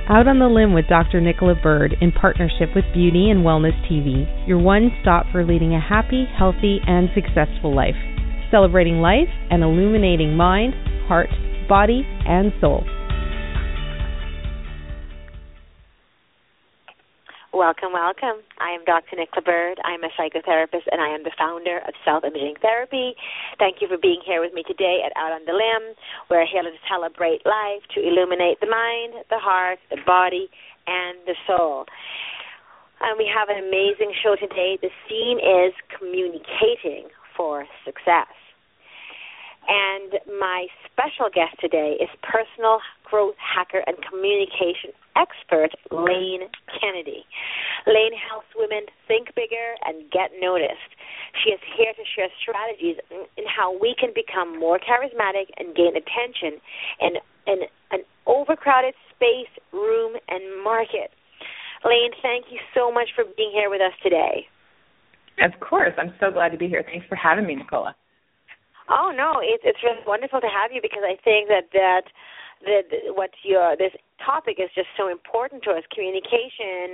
Out on the Limb with Dr. Nicola Bird in partnership with Beauty and Wellness TV, your one stop for leading a happy, healthy, and successful life. Celebrating life and illuminating mind, heart, body, and soul. Welcome, welcome. I am Dr. Nicola Bird. I am a psychotherapist, and I am the founder of Self-Imaging Therapy. Thank you for being here with me today at Out on the Limb. We're here to celebrate life, to illuminate the mind, the heart, the body, and the soul. And we have an amazing show today. The theme is communicating for success. And my special guest today is personal growth hacker and communication expert Layne Kennedy. Layne helps women think bigger and get noticed. She is here to share strategies in how we can become more charismatic and gain attention in an overcrowded space, room, and market. Layne, thank you so much for being here with us today. Of course. I'm so glad to be here. Thanks for having me, Nicola. Oh, no, it's really wonderful to have you because I think that this topic is just so important to us, communication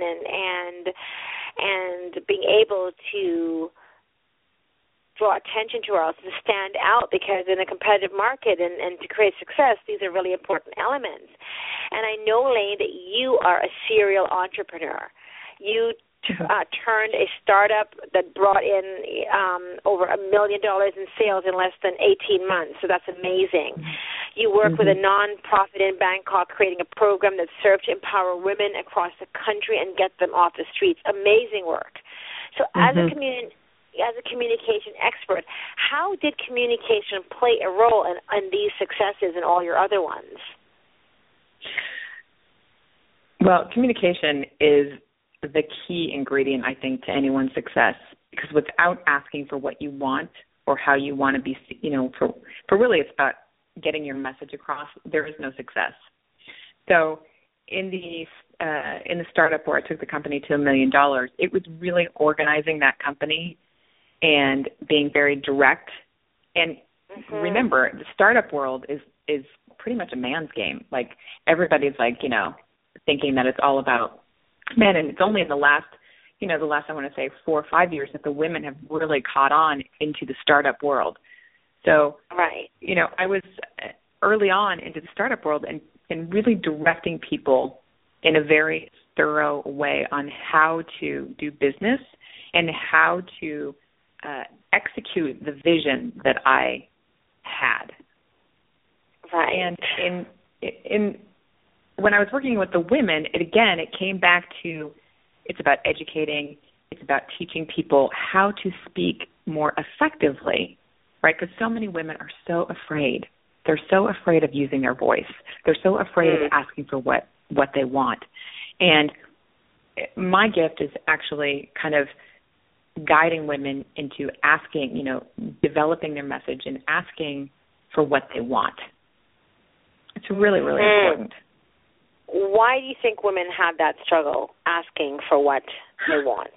and being able to draw attention to ourselves, to stand out, because in a competitive market and to create success, these are really important elements. And I know, Layne, that you are a serial entrepreneur. You turned a startup that brought in over $1 million in sales in less than 18 months, so that's amazing. You work with a non-profit in Bangkok, creating a program that serves to empower women across the country and get them off the streets. Amazing work. So as a communication expert, how did communication play a role in these successes and all your other ones? Well, communication is the key ingredient, I think, to anyone's success, because without asking for what you want or how you want to be, for really it's about getting your message across, there is no success. So in the startup where I took the company to $1 million, it was really organizing that company and being very direct. And remember, the startup world is pretty much a man's game. Like, everybody's thinking that it's all about men, and it's only in the last I want to say 4 or 5 years that the women have really caught on into the startup world. So, right. I was early on into the startup world and really directing people in a very thorough way on how to do business and how to execute the vision that I had. Right. And in when I was working with the women, it came back to, it's about educating, it's about teaching people how to speak more effectively, right? Because so many women are so afraid. They're so afraid of using their voice. They're so afraid of asking for what they want. And my gift is actually kind of guiding women into asking, developing their message and asking for what they want. It's really, really important. Why do you think women have that struggle asking for what they want?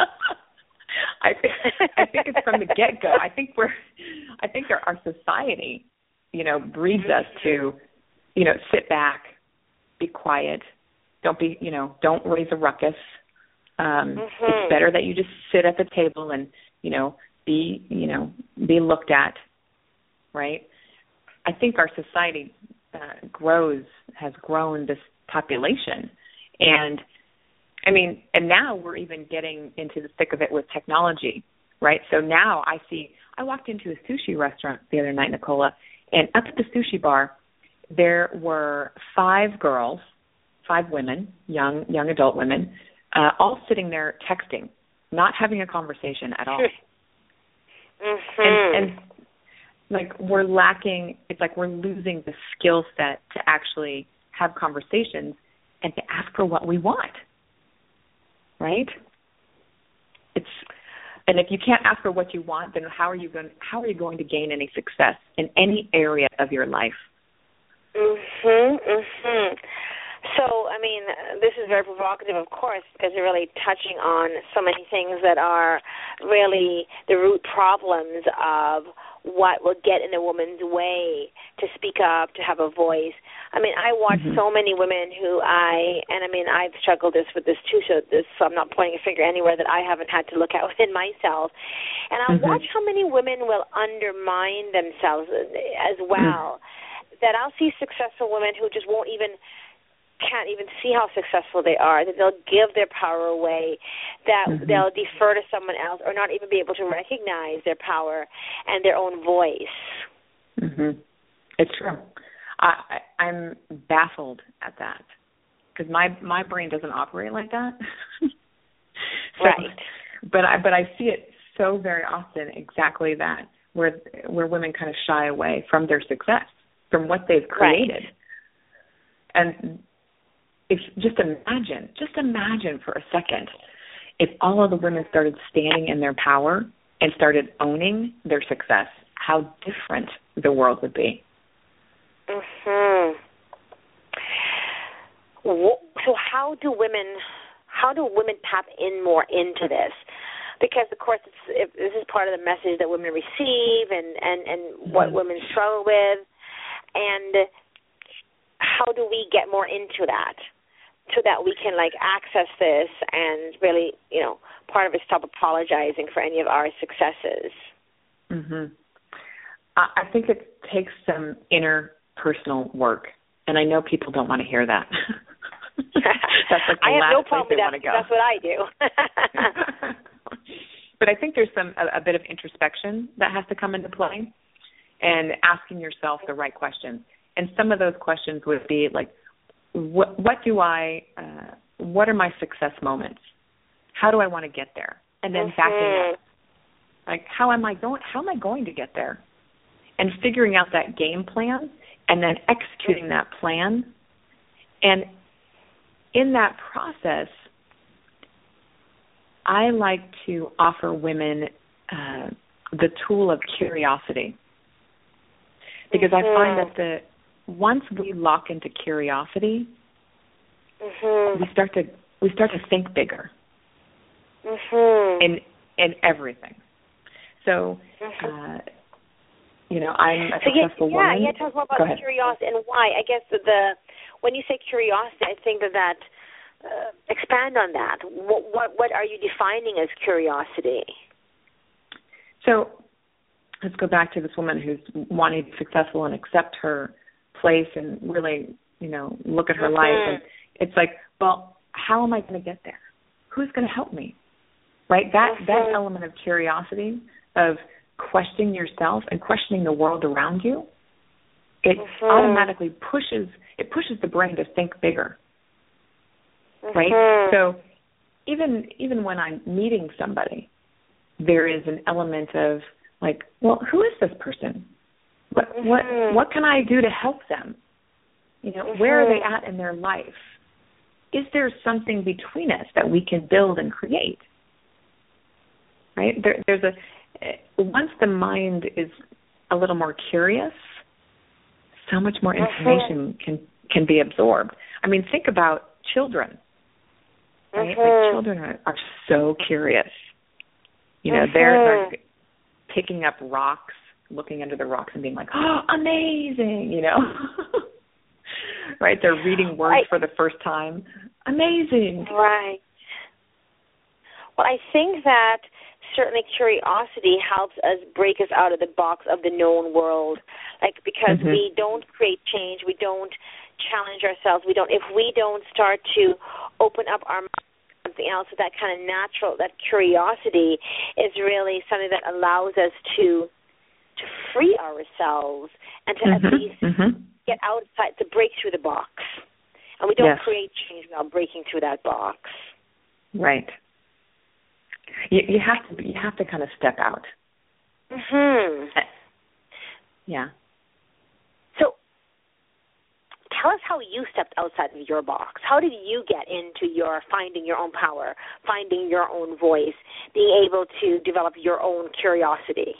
I think it's from the get-go. I think our society, breeds us to, sit back, be quiet, don't raise a ruckus. It's better that you just sit at the table and, be looked at, right? I think our society has grown this population. And now we're even getting into the thick of it with technology, right? So now I walked into a sushi restaurant the other night, Nicola, and up at the sushi bar, there were 5 women, young adult women, all sitting there texting, not having a conversation at all. And we're lacking, it's like we're losing the skill set to actually have conversations and to ask for what we want, right? And if you can't ask for what you want, then how are you going to gain any success in any area of your life? So, mean, this is very provocative, of course, because you're really touching on so many things that are really the root problems of what will get in a woman's way to speak up, to have a voice. I mean, I watch so many women I've struggled with this too, so I'm not pointing a finger anywhere that I haven't had to look at within myself. And I watch how many women will undermine themselves as well. That I'll see successful women who just can't even see how successful they are, that they'll give their power away, that they'll defer to someone else or not even be able to recognize their power and their own voice. It's true. I'm baffled at that because my brain doesn't operate like that. Right. But I see it so very often, exactly that, where women kind of shy away from their success, from what they've created. Right. And if just imagine for a second if all of the women started standing in their power and started owning their success, how different the world would be. So how do women tap in more into this? Because, of course, this is part of the message that women receive and what women struggle with. And how do we get more into that so that we can, access this and really, part of it, stop apologizing for any of our successes? I think it takes some interpersonal work, and I know people don't want to hear that. That's like the last place they want to go. That's what I do. But I think there's a bit of introspection that has to come into play, and asking yourself the right questions. And some of those questions would be like, what are my success moments? How do I want to get there? And then backing up. Like, how am I going to get there? And figuring out that game plan and then executing that plan. And in that process, I like to offer women the tool of curiosity. Because I find that once we lock into curiosity, we start to think bigger in everything. So, I'm a successful woman. Yeah, tell us more about curiosity and why. I guess when you say curiosity, I think that expand on that. What are you defining as curiosity? So let's go back to this woman who's wanting to be successful and accept her place and really, look at her life. And it's like, well, how am I going to get there? Who's going to help me? Right? That element of curiosity, of questioning yourself and questioning the world around you, it automatically pushes the brain to think bigger. Right? So even when I'm meeting somebody, there is an element of like, well, who is this person? What can I do to help them? Where are they at in their life? Is there something between us that we can build and create? Right? Once the mind is a little more curious, so much more information can be absorbed. I mean, think about children. Right? Like, children are so curious. They're picking up rocks, looking under the rocks and being like, oh, amazing, Right? They're reading words for the first time. Amazing. Right. Well, I think that certainly curiosity helps us break us out of the box of the known world, because we don't create change, we don't challenge ourselves, if we don't start to open up our mind to something else, that kind of natural, that curiosity is really something that allows us to free ourselves and to at least get outside, to break through the box. And we don't create change without breaking through that box. Right. You have to kind of step out. Yeah. So tell us how you stepped outside of your box. How did you get into your finding your own power, finding your own voice, being able to develop your own curiosity?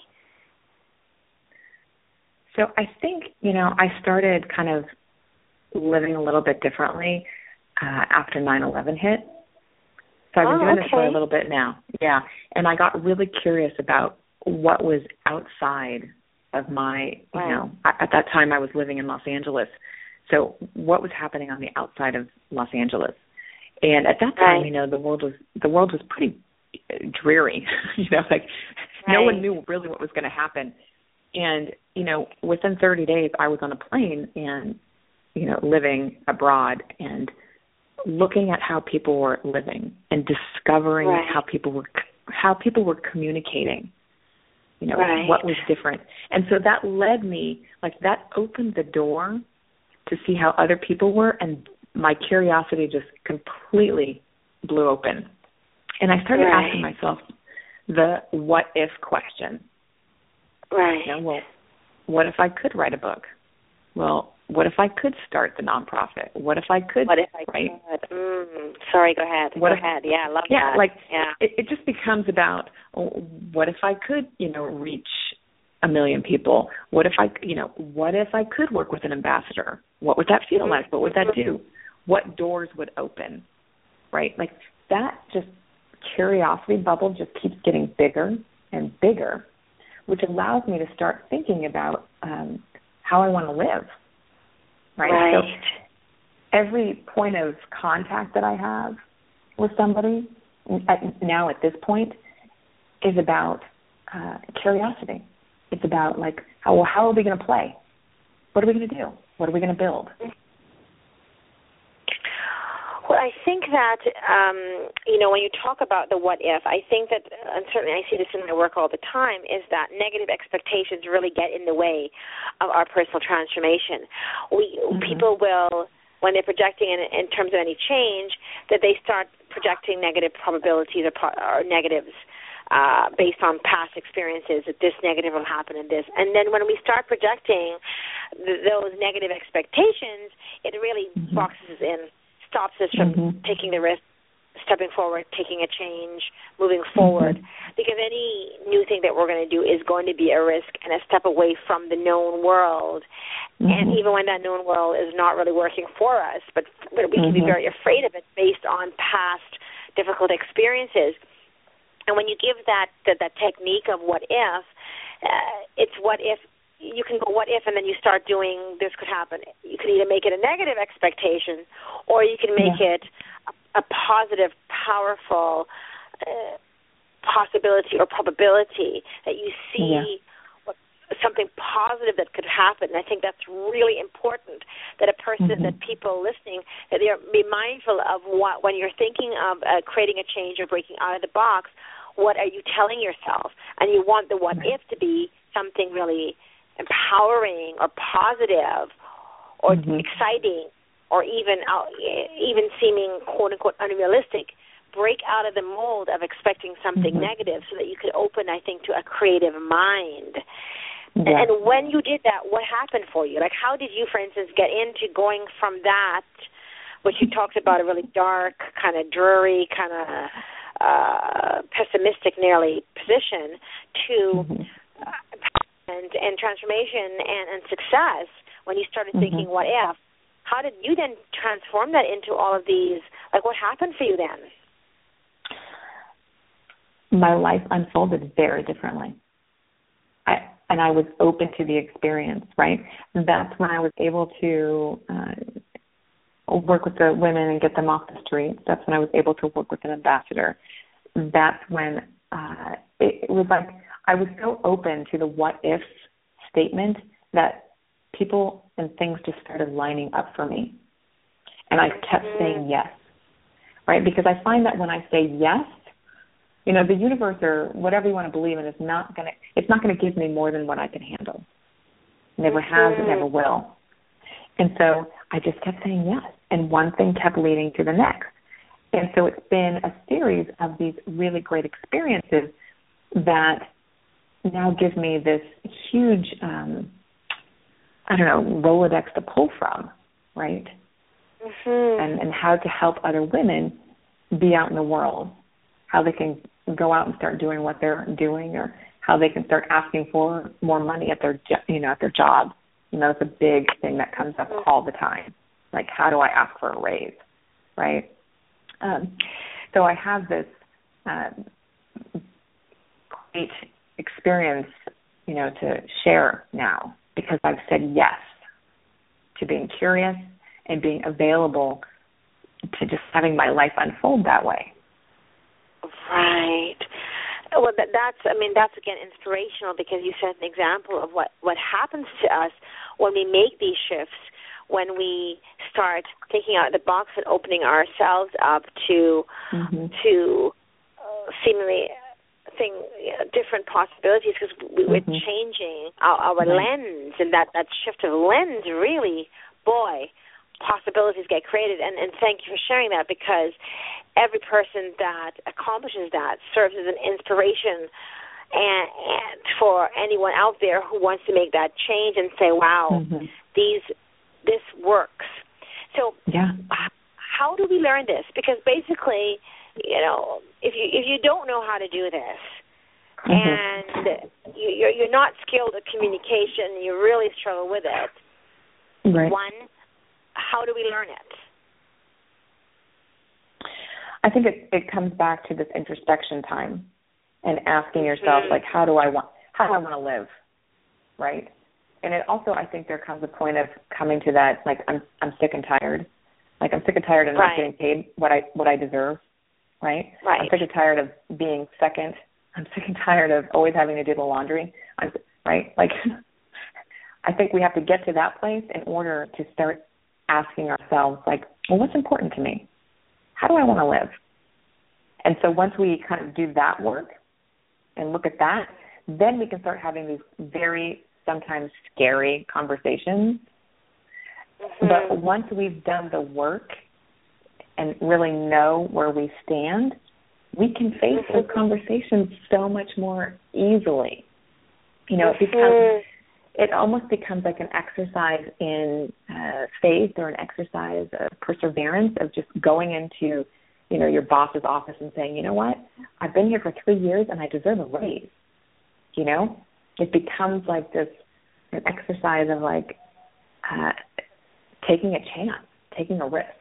So I think, I started kind of living a little bit differently after 9/11 hit. So I've been doing this for a little bit now. Yeah. And I got really curious about what was outside of my, at that time I was living in Los Angeles. So what was happening on the outside of Los Angeles? And at that time, the world was pretty dreary. No one knew really what was going to happen. And, within 30 days I was on a plane and, living abroad and looking at how people were living and discovering how people were communicating, what was different. And so that led me, that opened the door to see how other people were, and my curiosity just completely blew open. And I started asking myself the what if question. Well, what if I could write a book? Well, what if I could start the nonprofit? What if I could? What if I could? Sorry, go ahead. Go ahead. Yeah, I love that. It just becomes about what if I could, reach 1 million people? What if I could work with an ambassador? What would that feel like? What would that do? What doors would open? Right? That just curiosity bubble just keeps getting bigger and bigger, which allows me to start thinking about how I want to live. Right. So every point of contact that I have with somebody now at this point is about curiosity. It's about how are we going to play? What are we going to do? What are we going to build? Well, I think that, when you talk about the what if, I think that, and certainly I see this in my work all the time, is that negative expectations really get in the way of our personal transformation. People will, when they're projecting in terms of any change, that they start projecting negative probabilities or negatives based on past experiences, that this negative will happen and this. And then when we start projecting those negative expectations, it really boxes us in, stops us from taking the risk, stepping forward, taking a change, moving forward. Because any new thing that we're going to do is going to be a risk and a step away from the known world. And even when that known world is not really working for us, but we can be very afraid of it based on past difficult experiences. And when you give that technique of what if, it's what if. You can go, what if, and then you start doing this could happen. You can either make it a negative expectation or you can make it a positive, powerful possibility or probability that you see something positive that could happen. And I think that's really important, that a person, that people listening, that they be mindful of what, when you're thinking of creating a change or breaking out of the box, what are you telling yourself? And you want the what if to be something really empowering or positive or exciting or even seeming quote-unquote unrealistic. Break out of the mold of expecting something negative so that you could open, I think, to a creative mind. And when you did that, what happened for you? How did you, for instance, get into going from that, which you talked about, a really dark, kind of dreary, kind of pessimistic nearly position to and transformation and success when you started thinking what if? How did you then transform that into all of these? What happened for you then? My life unfolded very differently. I was open to the experience, right? That's when I was able to work with the women and get them off the streets. That's when I was able to work with an ambassador. That's when it was I was so open to the what if statement that people and things just started lining up for me. And I kept saying yes, right? Because I find that when I say yes, the universe or whatever you want to believe in it's not going to give me more than what I can handle. Never has, it never will. And so I just kept saying yes. And one thing kept leading to the next. And so it's been a series of these really great experiences that now give me this huge, Rolodex to pull from, right? And how to help other women be out in the world, how they can go out and start doing what they're doing, or how they can start asking for more money at their, at their job. It's a big thing that comes up all the time. How do I ask for a raise? right? So I have this great experience, to share now, because I've said yes to being curious and being available to just having my life unfold that way. Right. Well, that's again inspirational, because you set an example of what happens to us when we make these shifts, when we start thinking out of the box and opening ourselves up to seemingly different possibilities, because we're changing our lens, and that shift of lens really, possibilities get created. And thank you for sharing that, because every person that accomplishes that serves as an inspiration and for anyone out there who wants to make that change and say, wow, this works. So how do we learn this? Because basically, if you don't know how to do this, and you're not skilled at communication, you really struggle with it, right. One, how do we learn it? I think it comes back to this introspection time and asking yourself, like, how do I want to live, right? And it also, I think there comes a point of coming to that, like, I'm sick and tired. Like, I'm sick and tired of not getting paid what I deserve, right? I'm sick and tired of being second. I'm sick and tired of always having to do the laundry, right? Like, I think we have to get to that place in order to start asking ourselves, like, well, what's important to me? How do I want to live? And so once we kind of do that work and look at that, then we can start having these very sometimes scary conversations. But once we've done the work and really know where we stand, we can face those conversations so much more easily. It almost becomes like an exercise in faith, or an exercise of perseverance, of just going into, your boss's office and saying, you know what, I've been here for 3 years and I deserve a raise. It becomes like this, an exercise of like taking a chance, taking a risk.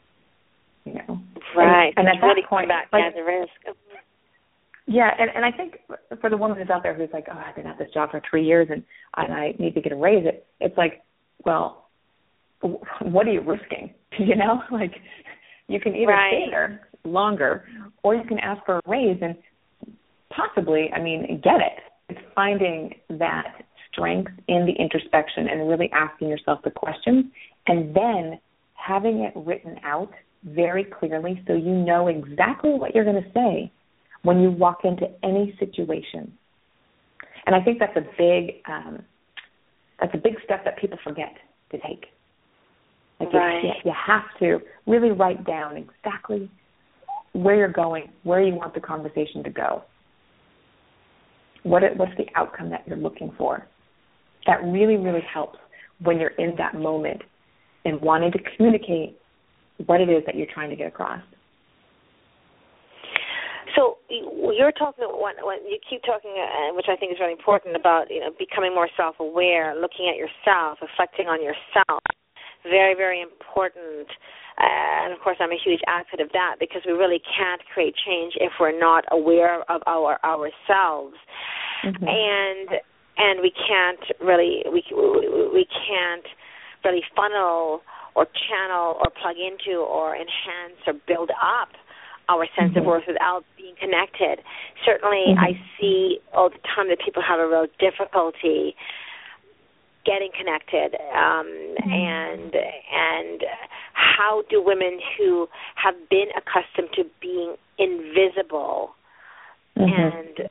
Right. And at that really point, back as a risk. Yeah, and I think for the woman who's out there who's like, oh, I've been at this job for 3 years and I need to get a raise, it's like, well, what are you risking? Like, you can either stay there longer, or you can ask for a raise and possibly, get it. It's finding that strength in the introspection and really asking yourself the questions, and then having it written out very clearly so you know exactly what you're going to say when you walk into any situation. And I think that's a big step that people forget to take. Like, you have to really write down exactly where you're going, where you want the conversation to go. What's the outcome that you're looking for? That really, really helps when you're in that moment and wanting to communicate what it is that you're trying to get across. So you're talking, when you keep talking, which I think is really important, about becoming more self-aware, looking at yourself, reflecting on yourself. Very, very important. And, of course, I'm a huge advocate of that, because we really can't create change if we're not aware of ourselves. And we can't really funnel or channel or plug into or enhance or build up our sense of worth without being connected. Certainly, I see all the time that people have a real difficulty getting connected, and how do women who have been accustomed to being invisible and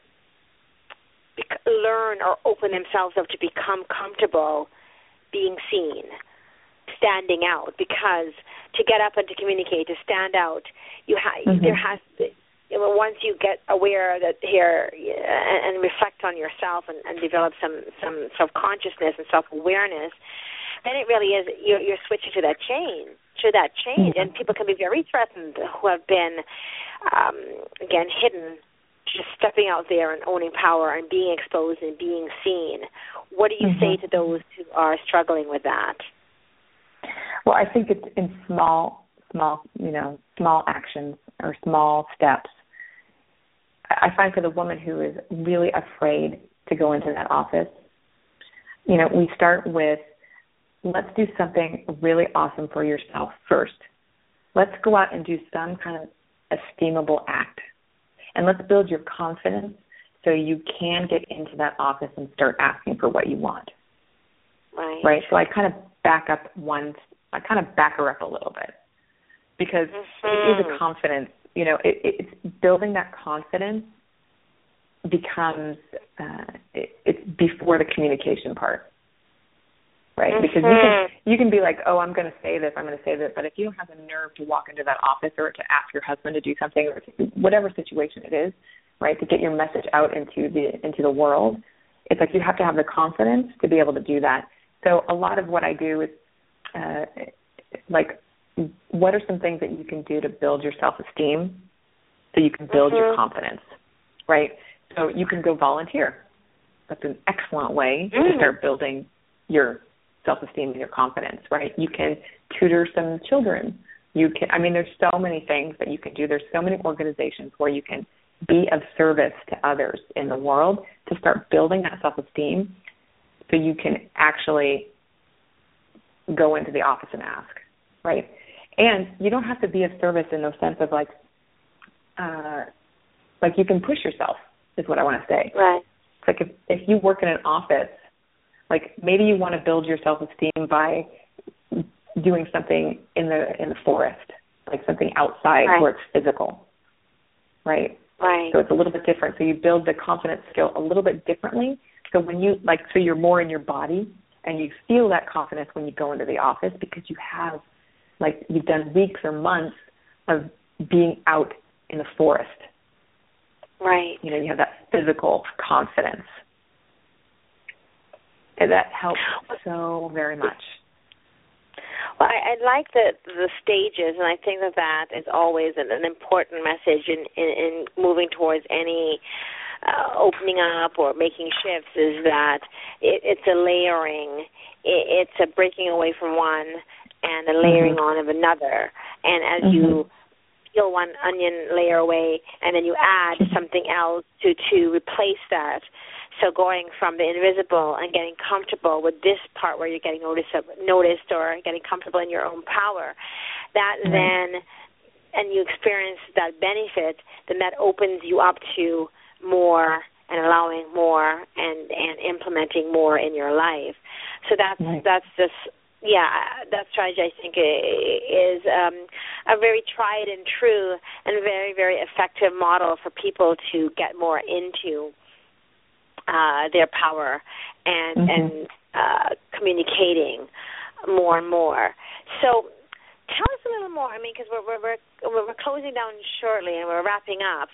learn or open themselves up to become comfortable being seen, standing out? Because to get up and to communicate, to stand out, there has to, once you get aware that here and reflect on yourself and develop some self-consciousness and self-awareness, then it really is you're switching to that change. And people can be very threatened who have been again hidden, just stepping out there and owning power and being exposed and being seen. What do you say to those who are struggling with that? Well, I think it's in small small actions or small steps. I find for the woman who is really afraid to go into that office, we start with, let's do something really awesome for yourself first. Let's go out and do some kind of esteemable act. And let's build your confidence so you can get into that office and start asking for what you want. Right? So I kind of back her up a little bit, because it is a confidence. It's building that confidence becomes, it's before the communication part. Right? Because you can be like, oh, I'm going to say this, but if you don't have the nerve to walk into that office or to ask your husband to do something, or whatever situation it is, right, to get your message out into the world, it's like you have to have the confidence to be able to do that. So a lot of what I do is, what are some things that you can do to build your self-esteem so you can build your confidence, right? So you can go volunteer. That's an excellent way to start building your self-esteem and your confidence, right? You can tutor some children. There's so many things that you can do. There's so many organizations where you can be of service to others in the world to start building that self-esteem so you can actually go into the office and ask, right? And you don't have to be of service in the sense of you can push yourself is what I want to say. Right. It's like if you work in an office, maybe you want to build your self-esteem by doing something in the forest, like something outside where it's physical, right? Right. So it's a little bit different. So you build the confidence skill a little bit differently. So when you so you're more in your body and you feel that confidence when you go into the office because you have you've done weeks or months of being out in the forest. Right. You have that physical confidence. And that helps so very much. Well, I like the stages, and I think that is always an important message in moving towards any opening up or making shifts, is that it's a layering. It's a breaking away from one and a layering on of another. And as you peel one onion layer away, and then you add something else to replace that. So going from the invisible and getting comfortable with this part where you're getting noticed or getting comfortable in your own power, that then, and you experience that benefit, then that opens you up to more and allowing more and implementing more in your life. So that's just, that strategy, I think, is a very tried and true and very, very effective model for people to get more into their power and communicating more and more. So tell us a little more. Because we're closing down shortly, and we're wrapping up.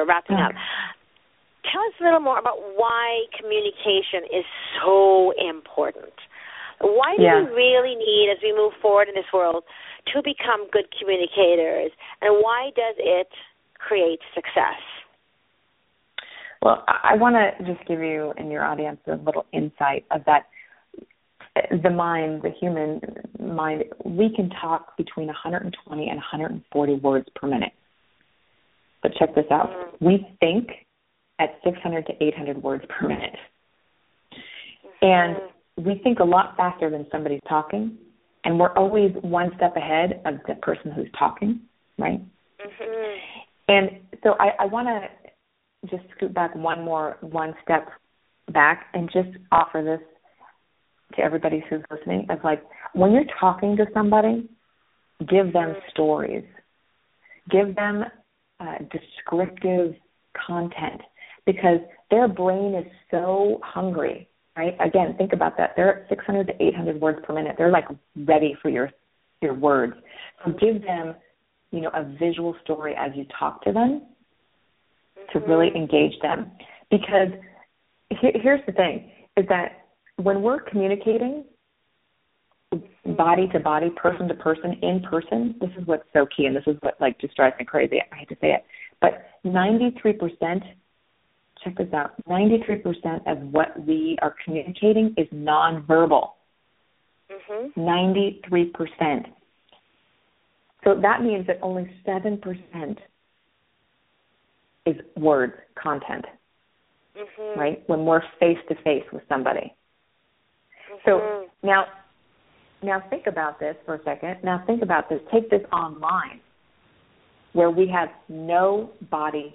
Tell us a little more about why communication is so important. Why do we really need, as we move forward in this world, to become good communicators, and why does it create success? Well, I want to just give you and your audience a little insight of that. The mind, the human mind, we can talk between 120 and 140 words per minute. But check this out. We think at 600 to 800 words per minute. And we think a lot faster than somebody's talking, and we're always one step ahead of the person who's talking, right? And so I want to just scoot back one step back and just offer this to everybody who's listening of when you're talking to somebody, give them stories. Give them descriptive content, because their brain is so hungry, right? Again, think about that. They're at 600 to 800 words per minute. They're ready for your words. So give them, a visual story as you talk to them to really engage them. Because here's the thing, is that when we're communicating body to body, person to person, in person, this is what's so key, and this is what just drives me crazy. I hate to say it, but 93%, check this out, 93% of what we are communicating is nonverbal. 93%. So that means that only 7% is words, content, right? When we're face-to-face with somebody. So now think about this for a second. Now think about this. Take this online, where we have no body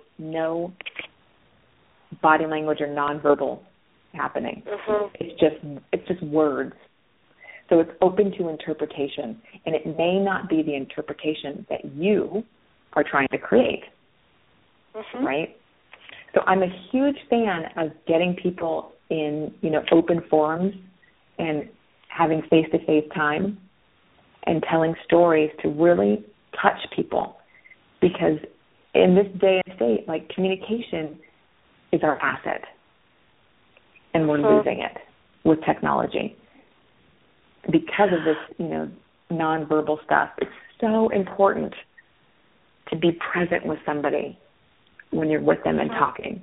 language or nonverbal happening. It's just words. So it's open to interpretation, and it may not be the interpretation that you are trying to create, right? So I'm a huge fan of getting people in, open forums and having face-to-face time and telling stories to really touch people, because in this day and state, like, communication is our asset, and we're losing it with technology. Because of this, nonverbal stuff, it's so important to be present with somebody when you're with them and talking.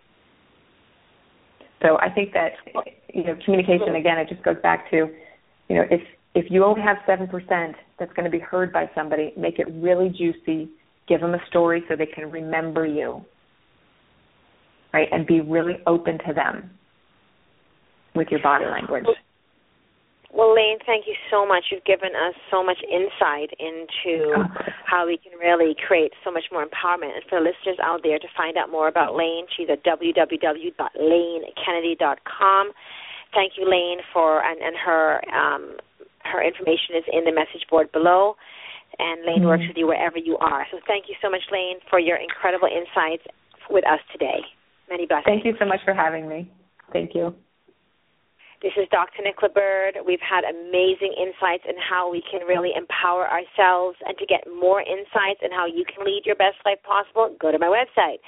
So I think that, communication, again, it just goes back to, if you only have 7% that's going to be heard by somebody, make it really juicy, give them a story so they can remember you, right, and be really open to them with your body language. Well, Lane, thank you so much. You've given us so much insight into how we can really create so much more empowerment. And for the listeners out there, to find out more about Lane, she's at www.lanekennedy.com. Thank you, Lane, and her information is in the message board below. And Lane works with you wherever you are. So thank you so much, Lane, for your incredible insights with us today. Many blessings. Thank you so much for having me. Thank you. This is Dr. Nicola Bird. We've had amazing insights in how we can really empower ourselves, and to get more insights in how you can lead your best life possible, go to my website,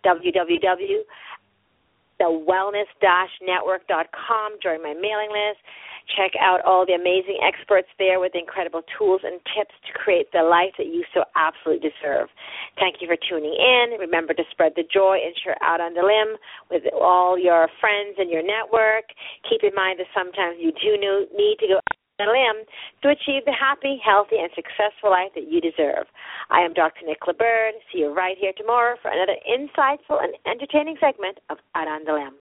www.thewellness-network.com. Join my mailing list. Check out all the amazing experts there with incredible tools and tips to create the life that you so absolutely deserve. Thank you for tuning in. Remember to spread the joy and share Out on the Limb with all your friends and your network. Keep in mind that sometimes you do need to go out on a limb to achieve the happy, healthy, and successful life that you deserve. I am Dr. Nicola Bird. See you right here tomorrow for another insightful and entertaining segment of Out on the Limb.